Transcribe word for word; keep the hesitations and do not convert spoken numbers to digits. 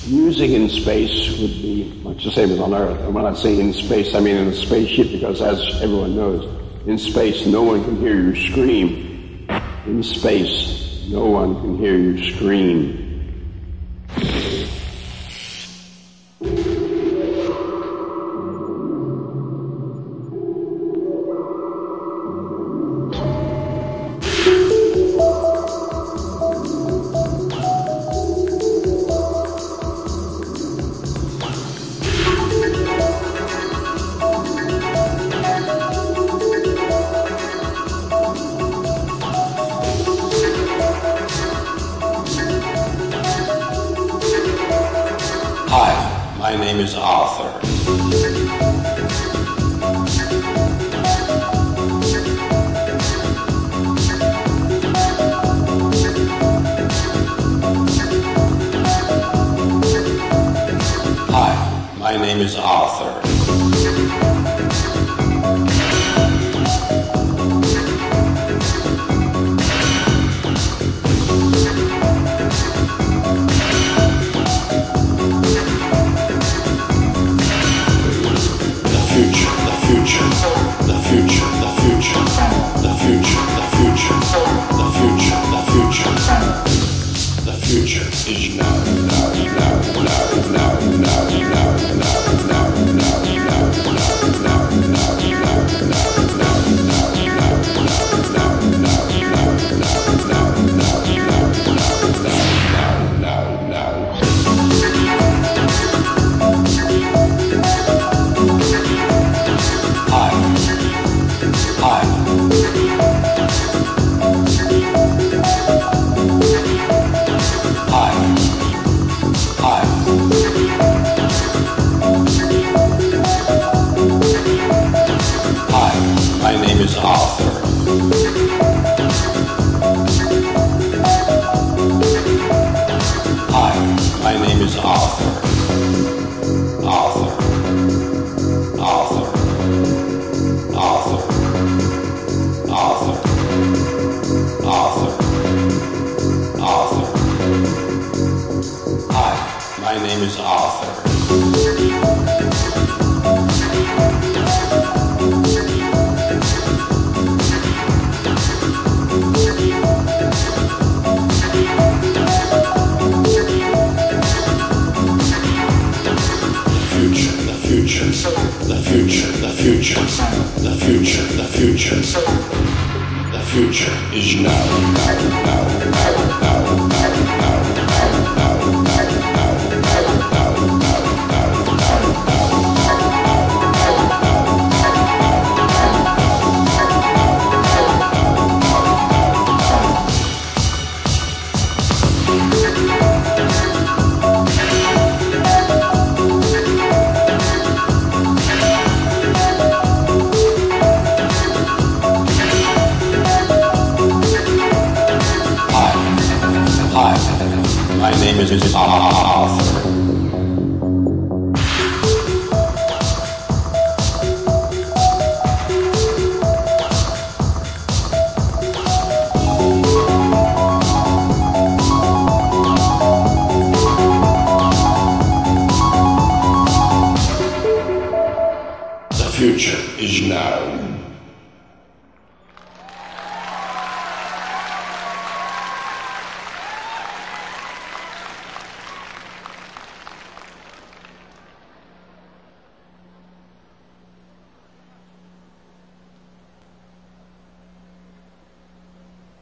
music in space would be much the same as on Earth. And when I say in space, I mean in a spaceship, because as everyone knows, in space no one can hear you scream. In space, no one can hear you scream. Hi, my name is Arthur. Hi, my name is Arthur. The future is now, now, now, now, now, now, now, now, now, now, now, now, now, My name is Arthur. Hi, my name is Arthur. Arthur. Arthur. Arthur. Arthur. Arthur. Arthur. Hi, my name is Arthur. The future, the future, the future, the future, the future is now, now, now, now, now, now, now, now, now, now, now, now, now. My name is Arthur. The future is now.